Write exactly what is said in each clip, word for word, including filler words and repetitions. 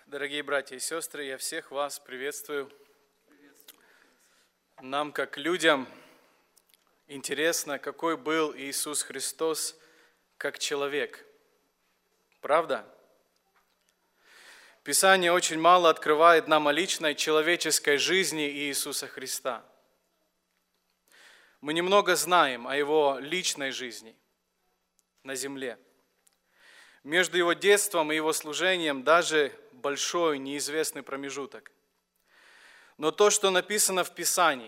Дорогие братья и сестры, я всех вас приветствую. Нам, как людям, интересно, какой был Иисус Христос как человек. Правда? Писание очень мало открывает нам о личной человеческой жизни Иисуса Христа. Мы немного знаем о Его личной жизни на земле. Между Его детством и Его служением даже большой неизвестный промежуток. Но то, что написано в Писании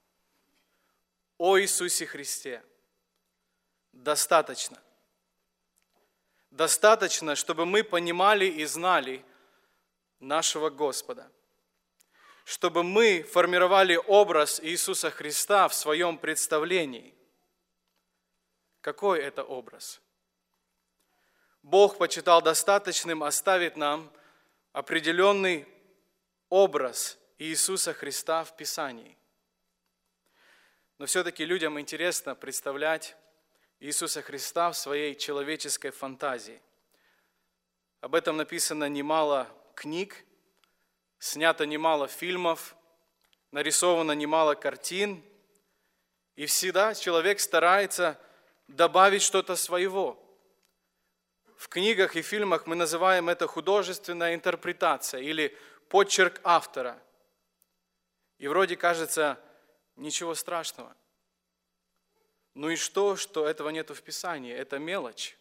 о Иисусе Христе, достаточно. Достаточно, чтобы мы понимали и знали нашего Господа. Чтобы мы формировали образ Иисуса Христа в своем представлении. Какой это образ? Бог почитал достаточным оставить нам определенный образ Иисуса Христа в Писании. Но все-таки людям интересно представлять Иисуса Христа в своей человеческой фантазии. Об этом написано немало книг, снято немало фильмов, нарисовано немало картин, и всегда человек старается добавить что-то своего. В книгах и фильмах мы называем это художественная интерпретация или подчерк автора. И вроде кажется, ничего страшного. Ну и что, что этого нету в Писании? Это мелочь.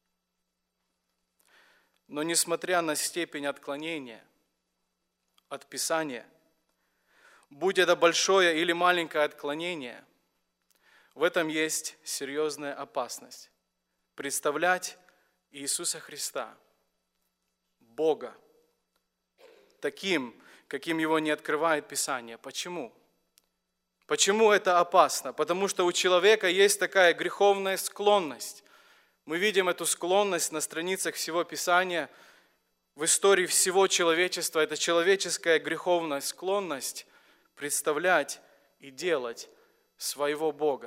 Но несмотря на степень отклонения от Писания, будь это большое или маленькое отклонение, в этом есть серьезная опасность. Представлять Иисуса Христа, Бога, таким, каким Его не открывает Писание. Почему? Почему это опасно? Потому что у человека есть такая греховная склонность. Мы видим эту склонность на страницах всего Писания, в истории всего человечества. Это человеческая греховная склонность представлять и делать своего Бога.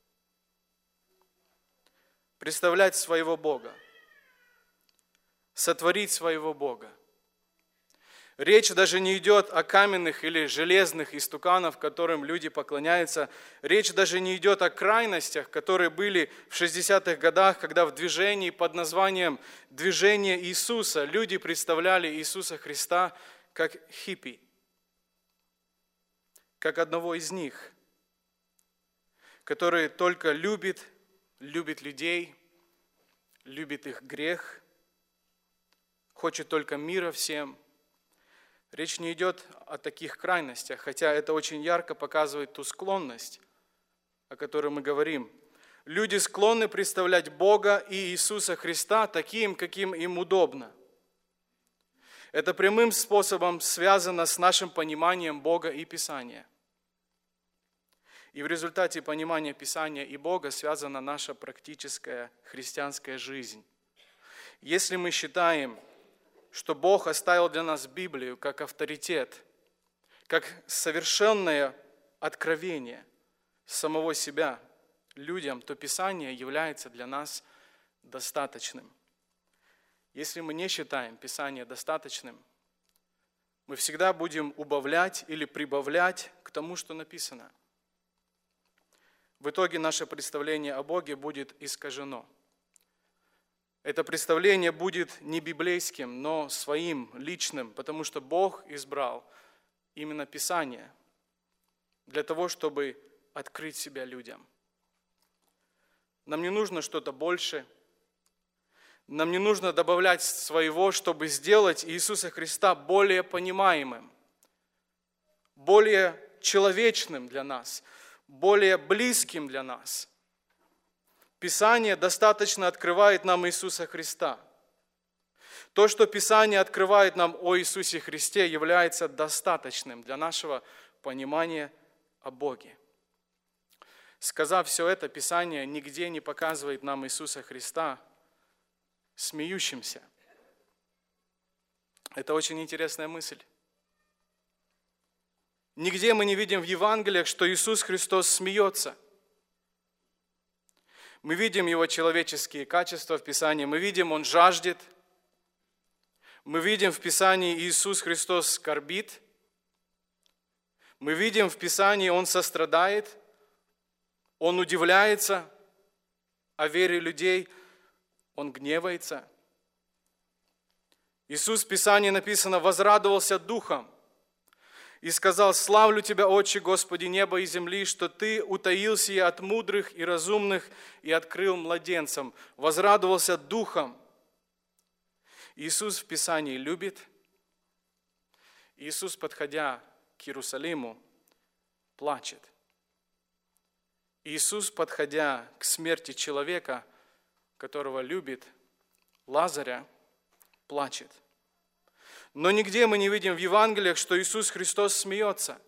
Представлять своего Бога. Сотворить своего Бога. Речь даже не идет о каменных или железных истуканах, которым люди поклоняются. Речь даже не идет о крайностях, которые были в шестидесятых годах, когда в движении под названием «Движение Иисуса» люди представляли Иисуса Христа как хиппи, как одного из них, который только любит, любит людей, любит их грех, хочет только мира всем. Речь не идет о таких крайностях, хотя это очень ярко показывает ту склонность, о которой мы говорим. Люди склонны представлять Бога и Иисуса Христа таким, каким им удобно. Это прямым способом связано с нашим пониманием Бога и Писания. И в результате понимания Писания и Бога связана наша практическая христианская жизнь. Если мы считаем, что Бог оставил для нас Библию как авторитет, как совершенное откровение самого себя людям, то Писание является для нас достаточным. Если мы не считаем Писание достаточным, мы всегда будем убавлять или прибавлять к тому, что написано. В итоге наше представление о Боге будет искажено. Это представление будет не библейским, но своим, личным, потому что Бог избрал именно Писание для того, чтобы открыть себя людям. Нам не нужно что-то больше, нам не нужно добавлять своего, чтобы сделать Иисуса Христа более понимаемым, более человечным для нас, более близким для нас. Писание достаточно открывает нам Иисуса Христа. То, что Писание открывает нам о Иисусе Христе, является достаточным для нашего понимания о Боге. Сказав все это, Писание нигде не показывает нам Иисуса Христа смеющимся. Это очень интересная мысль. Нигде мы не видим в Евангелиях, что Иисус Христос смеется. Мы видим Его человеческие качества в Писании, мы видим, Он жаждет, Мы видим в Писании Иисус Христос скорбит. Мы видим в Писании Он сострадает, Он удивляется о вере людей, Он гневается. Иисус в Писании написано: возрадовался духом и сказал: славлю Тебя, Отче, Господи неба и земли, что Ты утаил сие от мудрых и разумных и открыл младенцам. Возрадовался духом. Иисус в Писании любит. Иисус, подходя к Иерусалиму, плачет. Иисус, подходя к смерти человека, которого любит, Лазаря, плачет. Но нигде мы не видим в Евангелиях, что Иисус Христос смеется.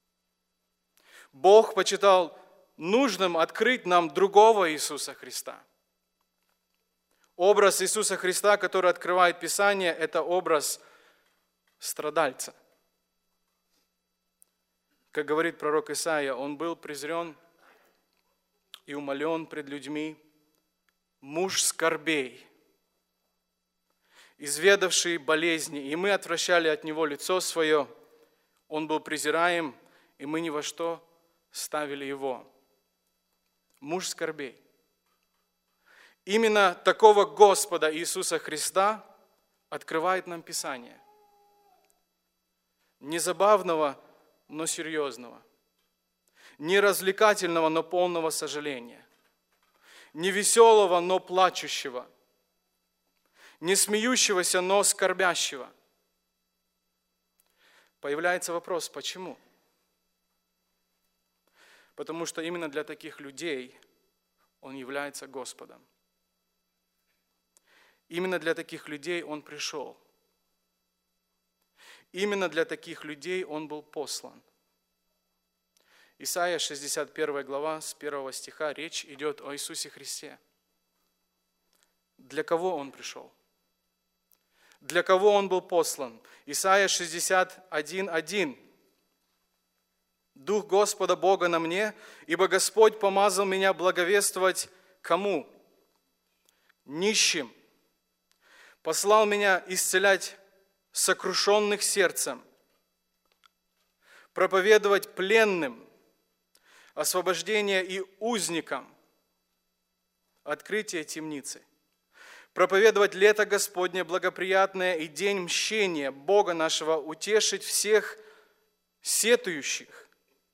Бог почитал нужным открыть нам другого Иисуса Христа. Образ Иисуса Христа, который открывает Писание, это образ страдальца. Как говорит пророк Исаия, Он был презрен и умолен пред людьми, муж скорбей, изведавший болезни, и мы отвращали от Него лицо свое. Он был презираем, и мы ни во что ставили Его. Муж скорбей. Именно такого Господа Иисуса Христа открывает нам Писание. Не забавного, но серьезного. Не развлекательного, но полного сожаления. Не веселого, но плачущего. Не смеющегося, но скорбящего. Появляется вопрос, почему? Потому что именно для таких людей Он является Господом. Именно для таких людей Он пришел. Именно для таких людей Он был послан. Исайя шестьдесят первая глава, с первого стиха, речь идет о Иисусе Христе. Для кого Он пришел? Для кого Он был послан? Исайя шестьдесят один один. «Дух Господа Бога на мне, ибо Господь помазал меня благовествовать кому? Нищим. Послал меня исцелять сокрушенных сердцем, проповедовать пленным, освобождение и узникам, открытие темницы, проповедовать лето Господне благоприятное и день мщения Бога нашего, утешить всех сетующих,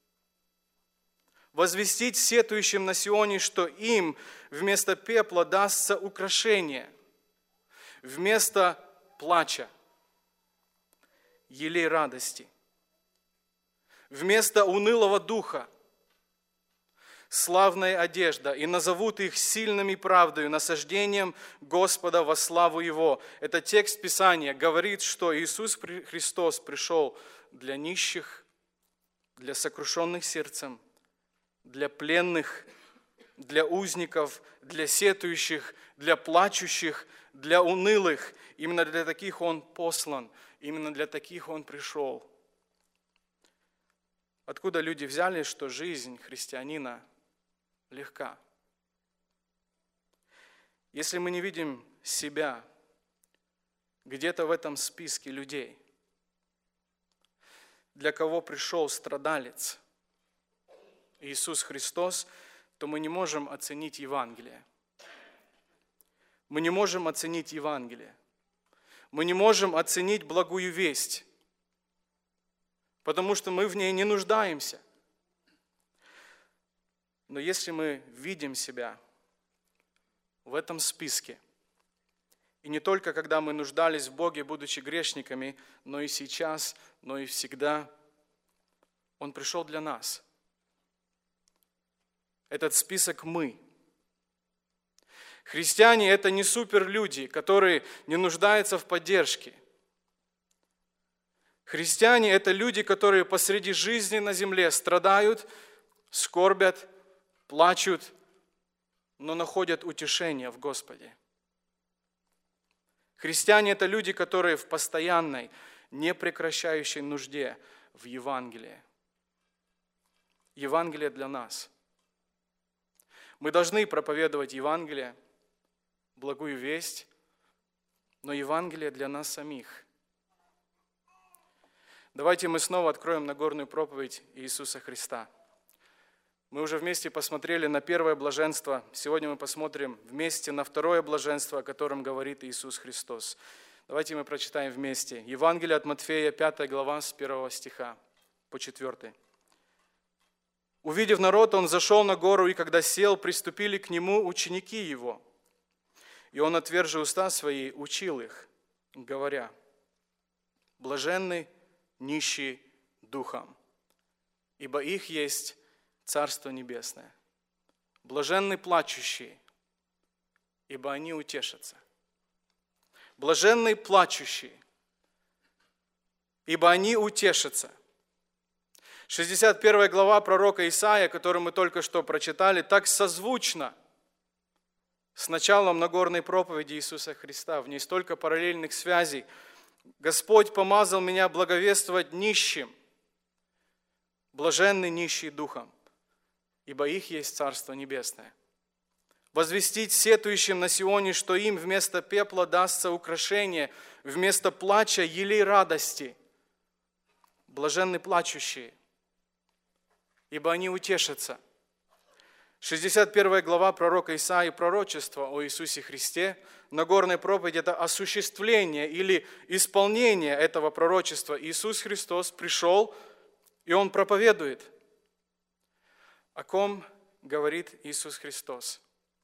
возвестить сетующим на Сионе, что им вместо пепла дастся украшение, вместо плача елей радости, вместо унылого духа славная одежда, и назовут их сильными правдою, насаждением Господа во славу Его». Это текст Писания говорит, что Иисус Христос пришел для нищих, для сокрушенных сердцем, для пленных, для узников, для сетующих, для плачущих, для унылых. Именно для таких Он послан, именно для таких Он пришел. Откуда люди взяли, что жизнь христианина легка? Если мы не видим себя где-то в этом списке людей, для кого пришел страдалец Иисус Христос, то мы не можем оценить Евангелие. Мы не можем оценить Евангелие. Мы не можем оценить благую весть, потому что мы в ней не нуждаемся. Но если мы видим себя в этом списке, и не только когда мы нуждались в Боге, будучи грешниками, но и сейчас, но и всегда, Он пришел для нас. Этот список мы. Христиане – это не суперлюди, которые не нуждаются в поддержке. Христиане – это люди, которые посреди жизни на земле страдают, скорбят, плачут, но находят утешение в Господе. Христиане – это люди, которые в постоянной, непрекращающей нужде в Евангелии. Евангелие для нас. Мы должны проповедовать Евангелие, благую весть, но Евангелие для нас самих. Давайте мы снова откроем Нагорную проповедь Иисуса Христа. Мы уже вместе посмотрели на первое блаженство. Сегодня мы посмотрим вместе на второе блаженство, о котором говорит Иисус Христос. Давайте мы прочитаем вместе. Евангелие от Матфея, пятая глава, с первого стиха по четвёртый. «Увидев народ, он зашел на гору, и когда сел, приступили к нему ученики его. И он, отвержи уста свои, учил их, говоря: блаженны нищие духом, ибо их есть Царство Небесное. Блаженны плачущие, ибо они утешатся. Блаженны плачущие, ибо они утешатся». шестьдесят первая глава пророка Исаия, которую мы только что прочитали, так созвучно с началом Нагорной проповеди Иисуса Христа. В ней столько параллельных связей. «Господь помазал меня благовествовать нищим, блаженны нищие духом, ибо их есть Царство Небесное. Возвестить сетующим на Сионе, что им вместо пепла дастся украшение, вместо плача елей радости. Блаженны плачущие, ибо они утешатся». шестьдесят первая глава пророка Исаии, пророчество о Иисусе Христе. Нагорная проповедь – это осуществление или исполнение этого пророчества. Иисус Христос пришел, и Он проповедует. О ком говорит Иисус Христос?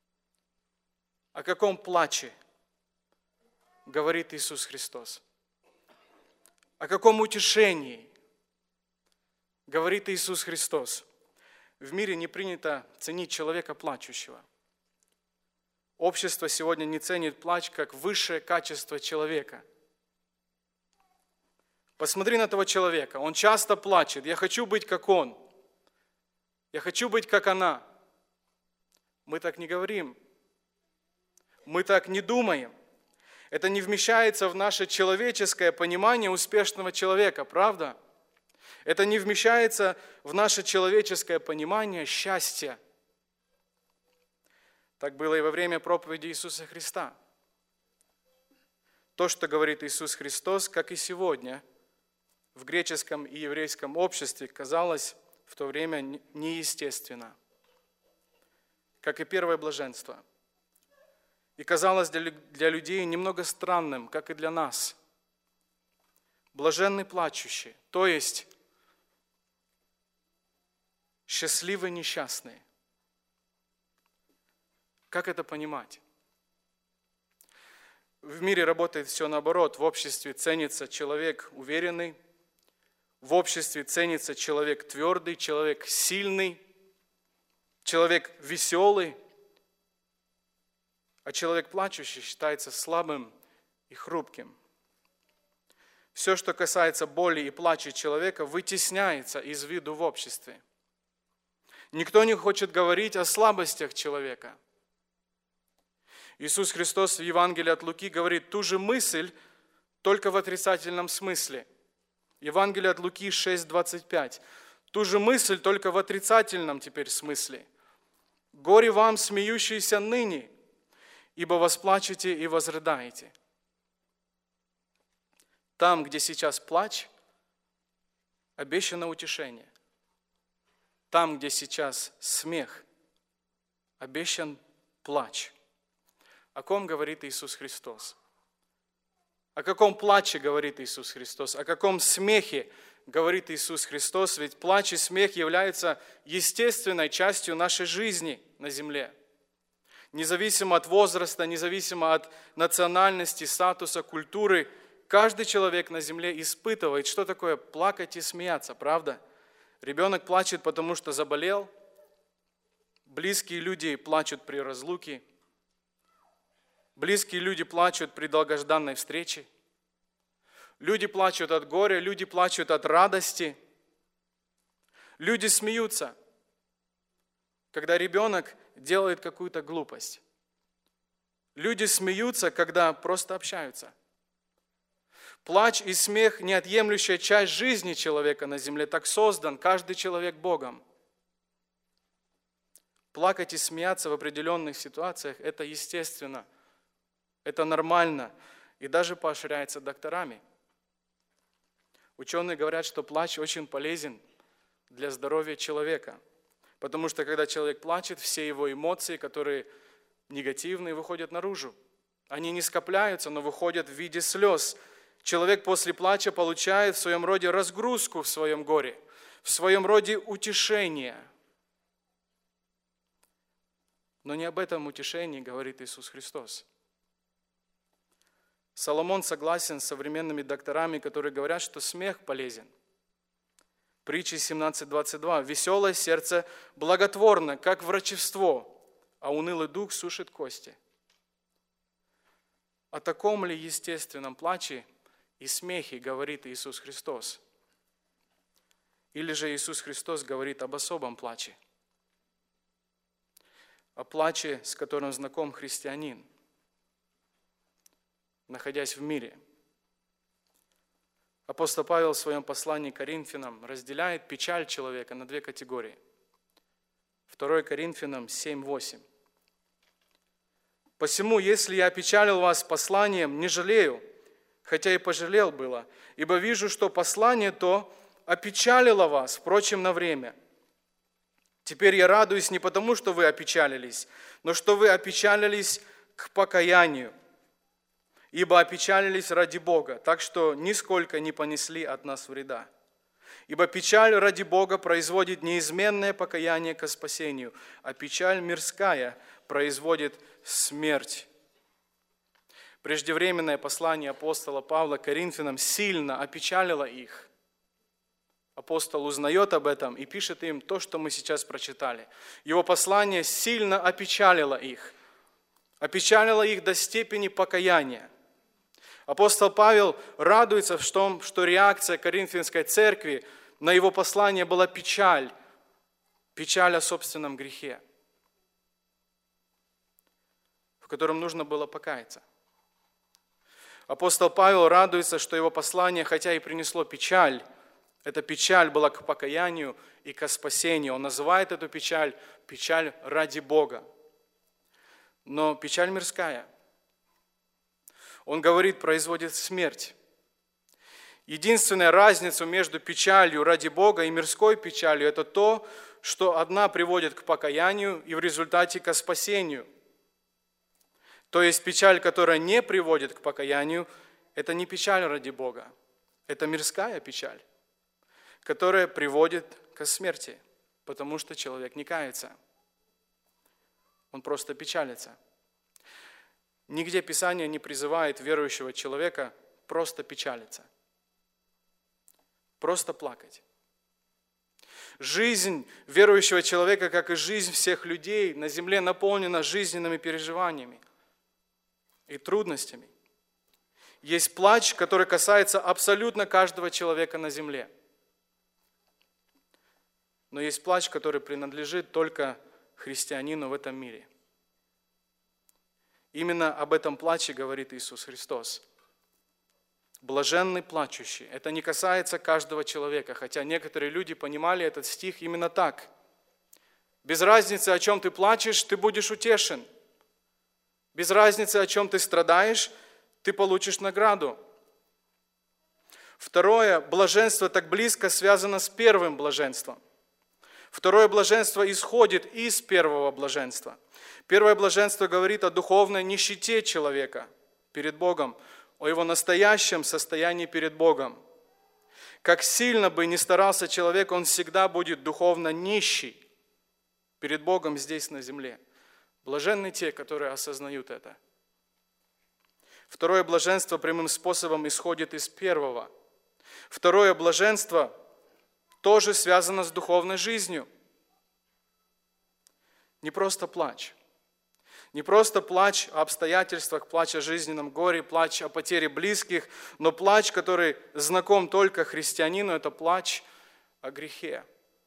О каком плаче говорит Иисус Христос? О каком утешении говорит Иисус Христос? В мире не принято ценить человека плачущего. Общество сегодня не ценит плач как высшее качество человека. Посмотри на этого человека. Он часто плачет. Я хочу быть как он. Я хочу быть как она. Мы так не говорим. Мы так не думаем. Это не вмещается в наше человеческое понимание успешного человека, правда? Это не вмещается в наше человеческое понимание счастья. Так было и во время проповеди Иисуса Христа. То, что говорит Иисус Христос, как и сегодня, в греческом и еврейском обществе, казалось в то время неестественно, как и первое блаженство. И казалось для людей немного странным, как и для нас. Блаженны плачущие, то есть счастливы несчастные. Как это понимать? В мире работает все наоборот. В обществе ценится человек уверенный, в обществе ценится человек твердый, человек сильный, человек веселый, а человек плачущий считается слабым и хрупким. Все, что касается боли и плача человека, вытесняется из виду в обществе. Никто не хочет говорить о слабостях человека. Иисус Христос в Евангелии от Луки говорит ту же мысль, только в отрицательном смысле. Евангелие от Луки шесть двадцать пять. Ту же мысль, только в отрицательном теперь смысле. «Горе вам, смеющиеся ныне, ибо восплачете и возрыдаете». Там, где сейчас плач, обещано утешение. Там, где сейчас смех, обещан плач. О ком говорит Иисус Христос? О каком плаче говорит Иисус Христос? О каком смехе говорит Иисус Христос? Ведь плач и смех являются естественной частью нашей жизни на земле. Независимо от возраста, независимо от национальности, статуса, культуры, каждый человек на земле испытывает, что такое плакать и смеяться, правда? Ребенок плачет, потому что заболел. Близкие люди плачут при разлуке. Близкие люди плачут при долгожданной встрече. Люди плачут от горя, люди плачут от радости. Люди смеются, когда ребенок делает какую-то глупость. Люди смеются, когда просто общаются. Плач и смех – неотъемлющая часть жизни человека на земле. Так создан каждый человек Богом. Плакать и смеяться в определенных ситуациях – это естественно. Это нормально. и даже поощряется докторами. Ученые говорят, что плач очень полезен для здоровья человека, потому что когда человек плачет, все его эмоции, которые негативные, выходят наружу. Они не скопляются, но выходят в виде слез. Человек после плача получает в своем роде разгрузку в своем горе, в своем роде утешение. Но не об этом утешении говорит Иисус Христос. Соломон согласен с современными докторами, которые говорят, что смех полезен. Притчи семнадцать двадцать два. «Веселое сердце благотворно, как врачевство, а унылый дух сушит кости». О таком ли естественном плаче и смехе говорит Иисус Христос? Или же Иисус Христос говорит об особом плаче? О плаче, с которым знаком христианин, находясь в мире. Апостол Павел в своем послании к Коринфянам разделяет печаль человека на две категории. второе Коринфянам семь восемь. «Посему, если я опечалил вас посланием, не жалею, хотя и пожалел было, ибо вижу, что послание то опечалило вас, впрочем, на время. Теперь я радуюсь не потому, что вы опечалились, но что вы опечалились к покаянию, ибо опечалились ради Бога, так что нисколько не понесли от нас вреда. Ибо печаль ради Бога производит неизменное покаяние ко спасению, а печаль мирская производит смерть». Преждевременное послание апостола Павла к Коринфянам сильно опечалило их. Апостол узнает об этом и пишет им то, что мы сейчас прочитали. Его послание сильно опечалило их. Опечалило их до степени покаяния. Апостол Павел радуется в том, что реакция Коринфянской церкви на его послание была печаль. Печаль о собственном грехе, в котором нужно было покаяться. Апостол Павел радуется, что его послание, хотя и принесло печаль, эта печаль была к покаянию и к спасению. Он называет эту печаль печаль ради Бога. Но печаль мирская, он говорит, производит смерть. Единственная разница между печалью ради Бога и мирской печалью – это то, что одна приводит к покаянию и в результате к спасению. То есть печаль, которая не приводит к покаянию, это не печаль ради Бога, это мирская печаль, которая приводит к смерти, потому что человек не кается. Он просто печалится. Нигде Писание не призывает верующего человека просто печалиться, просто плакать. Жизнь верующего человека, как и жизнь всех людей, на земле наполнена жизненными переживаниями и трудностями. Есть плач, который касается абсолютно каждого человека на земле. Но есть плач, который принадлежит только христианину в этом мире. Именно об этом плаче говорит Иисус Христос. Блаженны плачущие. Это не касается каждого человека, хотя некоторые люди понимали этот стих именно так. Без разницы, о чем ты плачешь, ты будешь утешен. Без разницы, о чем ты страдаешь, ты получишь награду. Второе, блаженство так близко связано с первым блаженством. Второе блаженство исходит из первого блаженства. Первое блаженство говорит о духовной нищете человека перед Богом, о его настоящем состоянии перед Богом. Как сильно бы ни старался человек, он всегда будет духовно нищий перед Богом здесь на земле. Блаженны те, которые осознают это. Второе блаженство прямым способом исходит из первого. Второе блаженство тоже связано с духовной жизнью. Не просто плач. Не просто плач о обстоятельствах, плач о жизненном горе, плач о потере близких, но плач, который знаком только христианину, это плач о грехе.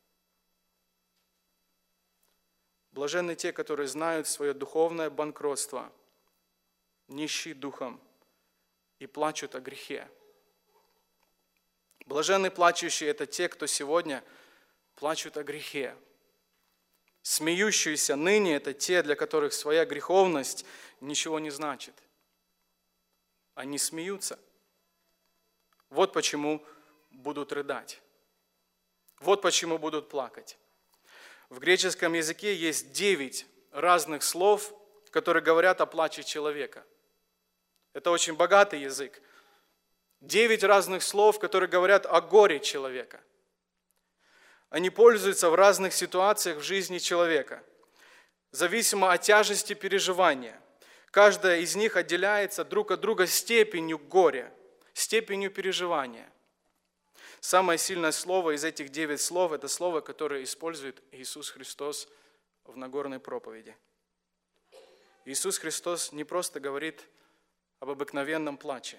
Блаженны те, которые знают свое духовное банкротство, нищие духом и плачут о грехе. Блаженны плачущие – это те, кто сегодня плачут о грехе. Смеющиеся ныне – это те, для которых своя греховность ничего не значит. они смеются. Вот почему будут рыдать. Вот почему будут плакать. В греческом языке есть девять разных слов, которые говорят о плаче человека. Это очень богатый язык. Девять разных слов, которые говорят о горе человека. Они пользуются в разных ситуациях в жизни человека, зависимо от тяжести переживания. Каждая из них отделяется друг от друга степенью горя, степенью переживания. Самое сильное слово из этих девять слов – это слово, которое использует Иисус Христос в Нагорной проповеди. Иисус Христос не просто говорит об обыкновенном плаче.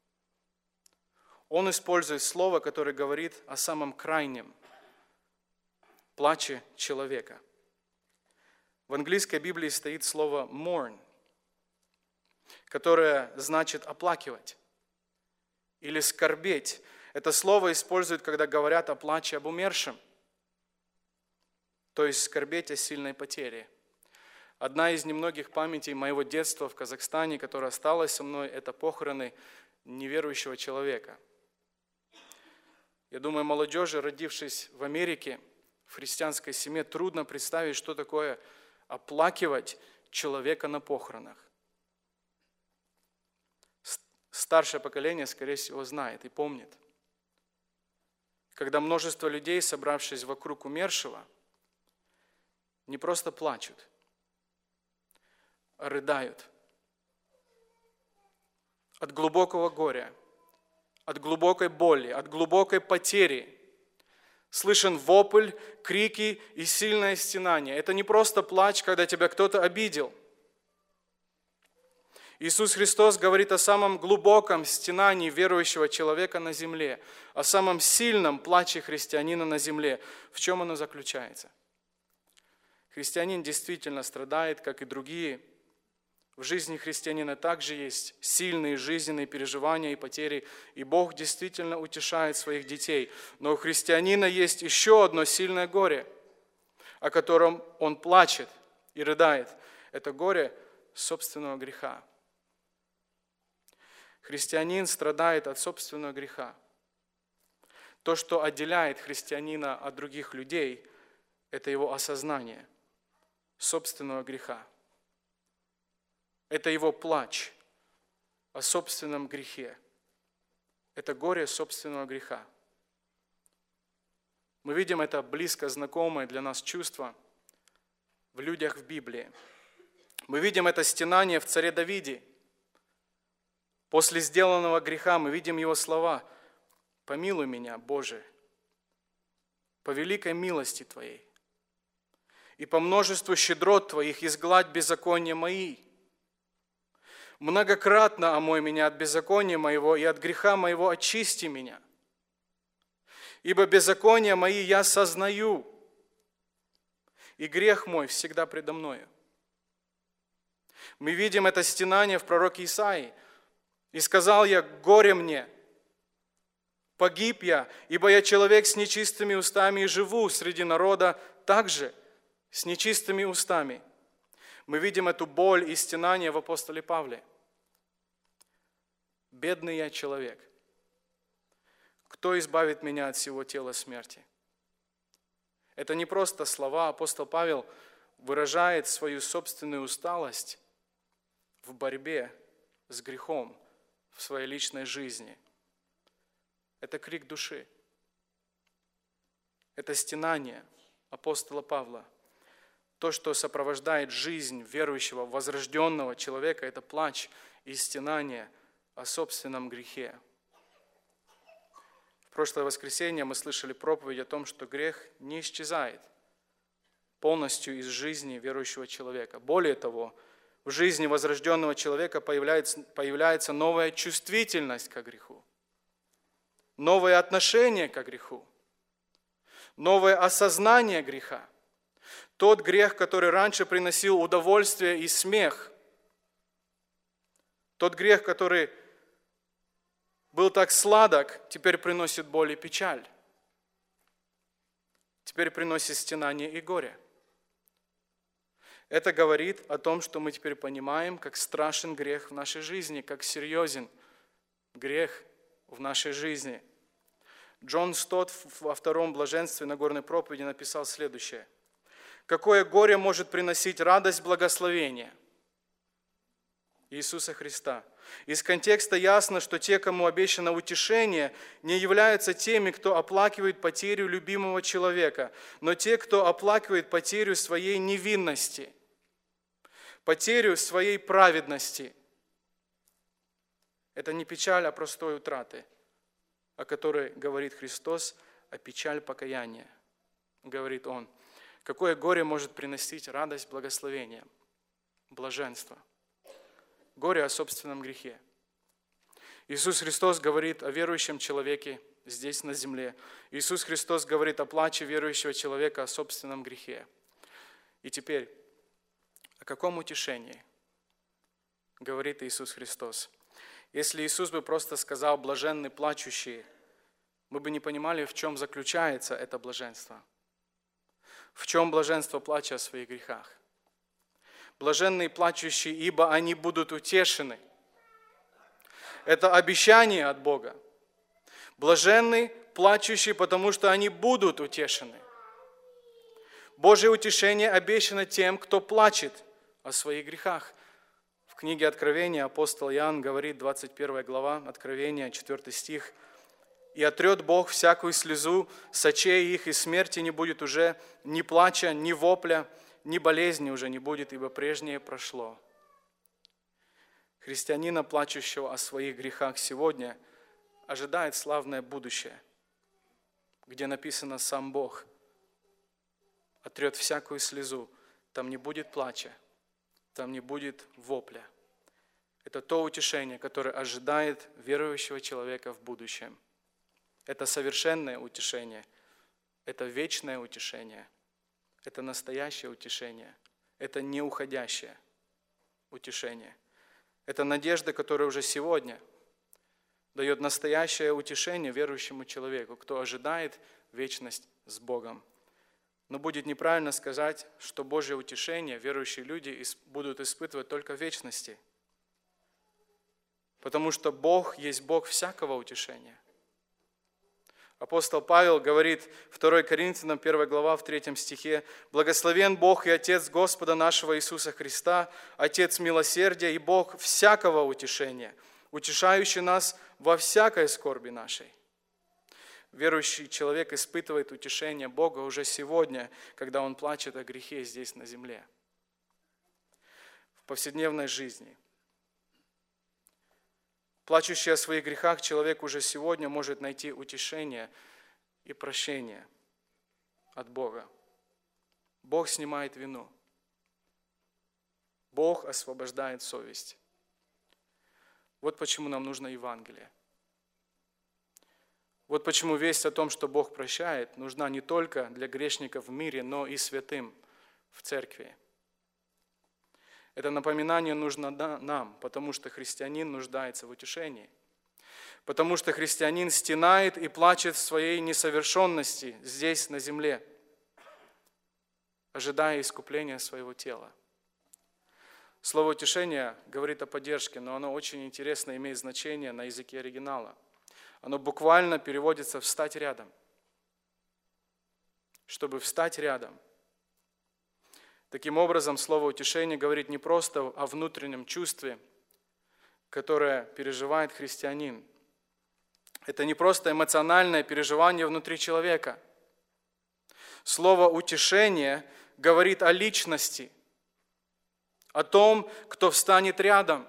Он использует слово, которое говорит о самом крайнем плаче человека. В английской Библии стоит слово mourn, которое значит оплакивать или скорбеть. Это слово используют, когда говорят о плаче об умершем, то есть скорбеть о сильной потере. Одна из немногих памятей моего детства в Казахстане, которая осталась со мной, это похороны неверующего человека. Я думаю, молодежи, родившись в Америке, в христианской семье, трудно представить, что такое оплакивать человека на похоронах. Старшее поколение, скорее всего, знает и помнит. Когда множество людей, собравшись вокруг умершего, не просто плачут, а рыдают от глубокого горя, от глубокой боли, от глубокой потери. Слышен вопль, крики и сильное стенание. Это не просто плач, когда тебя кто-то обидел. Иисус Христос говорит о самом глубоком стенании верующего человека на земле, о самом сильном плаче христианина на земле. В чем оно заключается? Христианин действительно страдает, как и другие. В жизни христианина также есть сильные жизненные переживания и потери, и Бог действительно утешает своих детей. Но у христианина есть еще одно сильное горе, о котором он плачет и рыдает. Это горе собственного греха. Христианин страдает от собственного греха. То, что отделяет христианина от других людей, это его осознание собственного греха. Это его плач о собственном грехе. Это горе собственного греха. Мы видим это близко знакомое для нас чувство в людях в Библии. Мы видим это стенание в царе Давиде. После сделанного греха мы видим его слова: «Помилуй меня, Боже, по великой милости Твоей, и по множеству щедрот Твоих изгладь беззакония мои. Многократно омой меня от беззакония моего, и от греха моего очисти меня. Ибо беззакония мои я сознаю, и грех мой всегда предо мною». Мы видим это стенание в пророке Исаии. «И сказал я: горе мне, погиб я, ибо я человек с нечистыми устами и живу среди народа также с нечистыми устами». Мы видим эту боль и стенание в апостоле Павле. «Бедный я человек. Кто избавит меня от всего тела смерти?» Это не просто слова. Апостол Павел выражает свою собственную усталость в борьбе с грехом в своей личной жизни. Это крик души. Это стенание апостола Павла. То, что сопровождает жизнь верующего, возрожденного человека, это плач и стенание о собственном грехе. В прошлое воскресенье мы слышали проповедь о том, что грех не исчезает полностью из жизни верующего человека. Более того, в жизни возрожденного человека появляется, появляется новая чувствительность к греху, новое отношение к греху, новое осознание греха. Тот грех, который раньше приносил удовольствие и смех, тот грех, который был так сладок, теперь приносит боль и печаль. Теперь приносит стенание и горе. Это говорит о том, что мы теперь понимаем, как страшен грех в нашей жизни, как серьезен грех в нашей жизни. Джон Стотт во втором блаженстве Нагорной проповеди написал следующее. Какое горе может приносить радость благословения Иисуса Христа? Из контекста ясно, что те, кому обещано утешение, не являются теми, кто оплакивает потерю любимого человека, но те, кто оплакивает потерю своей невинности, потерю своей праведности. Это не печаль, а простой утраты, о которой говорит Христос, а печаль покаяния. Говорит Он. Какое горе может приносить радость благословения, блаженство? Горе о собственном грехе. Иисус Христос говорит о верующем человеке здесь на земле. Иисус Христос говорит о плаче верующего человека о собственном грехе. И теперь, о каком утешении говорит Иисус Христос? Если Иисус бы просто сказал «блаженны плачущие», мы бы не понимали, в чем заключается это блаженство. В чем блаженство плача о своих грехах? Блаженные плачущие, ибо они будут утешены. Это обещание от Бога. Блаженны плачущие, потому что они будут утешены. Божье утешение обещано тем, кто плачет о своих грехах. В книге Откровения апостол Иоанн говорит, двадцать первая глава, Откровения, четвёртый стих, «И отрет Бог всякую слезу с очей их, и смерти не будет уже ни плача, ни вопля, ни болезни уже не будет, ибо прежнее прошло». Христианина, плачущего о своих грехах сегодня, ожидает славное будущее, где написано «Сам Бог отрет всякую слезу». Там не будет плача, там не будет вопля. Это то утешение, которое ожидает верующего человека в будущем. Это совершенное утешение, это вечное утешение. Это настоящее утешение. Это неуходящее утешение. Это надежда, которая уже сегодня дает настоящее утешение верующему человеку, кто ожидает вечность с Богом. Но будет неправильно сказать, что Божье утешение верующие люди будут испытывать только в вечности. Потому что Бог есть Бог всякого утешения. Апостол Павел говорит, второе Коринфянам, первая глава, в третьем стихе, «Благословен Бог и Отец Господа нашего Иисуса Христа, Отец милосердия и Бог всякого утешения, утешающий нас во всякой скорби нашей». Верующий человек испытывает утешение Бога уже сегодня, когда он плачет о грехе здесь на земле, в повседневной жизни. Плачущий о своих грехах человек уже сегодня может найти утешение и прощение от Бога. Бог снимает вину. Бог освобождает совесть. Вот почему нам нужно Евангелие. Вот почему весть о том, что Бог прощает, нужна не только для грешников в мире, но и святым в церкви. Это напоминание нужно нам, потому что христианин нуждается в утешении. Потому что христианин стенает и плачет в своей несовершенности здесь, на земле, ожидая искупления своего тела. Слово «утешение» говорит о поддержке, но оно очень интересно имеет значение на языке оригинала. Оно буквально переводится «встать рядом». Чтобы встать рядом. Таким образом, слово «утешение» говорит не просто о внутреннем чувстве, которое переживает христианин. Это не просто эмоциональное переживание внутри человека. Слово «утешение» говорит о личности, о том, кто встанет рядом,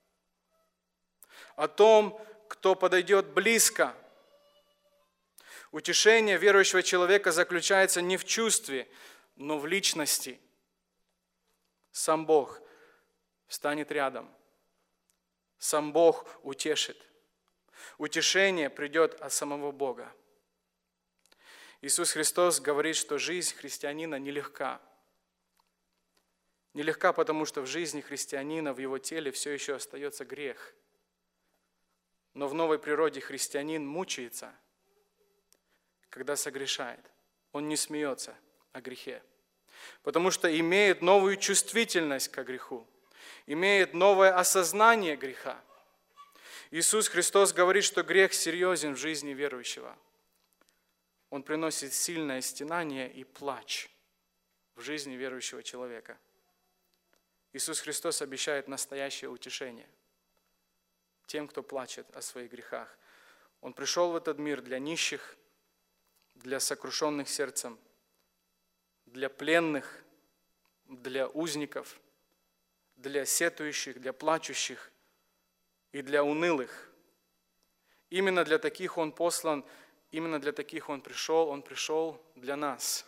о том, кто подойдет близко. Утешение верующего человека заключается не в чувстве, но в личности. Сам Бог встанет рядом. Сам Бог утешит. Утешение придет от самого Бога. Иисус Христос говорит, что жизнь христианина нелегка. Нелегка, потому что в жизни христианина, в его теле все еще остается грех. Но в новой природе христианин мучается, когда согрешает. Он не смеется о грехе. Потому что имеет новую чувствительность к греху, имеет новое осознание греха. Иисус Христос говорит, что грех серьезен в жизни верующего. Он приносит сильное стенание и плач в жизни верующего человека. Иисус Христос обещает настоящее утешение тем, кто плачет о своих грехах. Он пришел в этот мир для нищих, для сокрушенных сердцем, для пленных, для узников, для сетующих, для плачущих и для унылых. Именно для таких Он послан, именно для таких Он пришел, Он пришел для нас.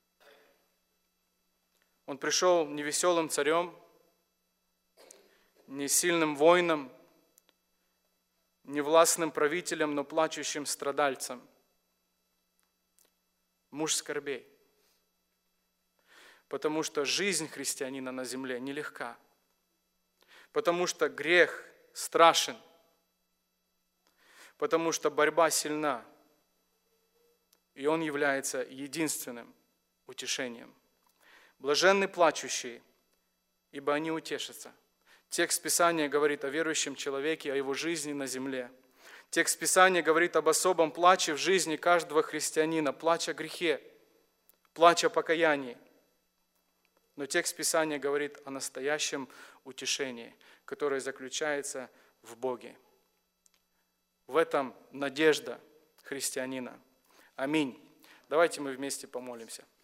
Он пришел не веселым царем, не сильным воином, не властным правителем, но плачущим страдальцем. Муж скорбей. Потому что жизнь христианина на земле нелегка. Потому что грех страшен. Потому что борьба сильна. И он является единственным утешением. Блаженны плачущие, ибо они утешатся. Текст Писания говорит о верующем человеке, о его жизни на земле. Текст Писания говорит об особом плаче в жизни каждого христианина, плач о грехе, плач о покаянии. Но текст Писания говорит о настоящем утешении, которое заключается в Боге. В этом надежда христианина. Аминь. Давайте мы вместе помолимся.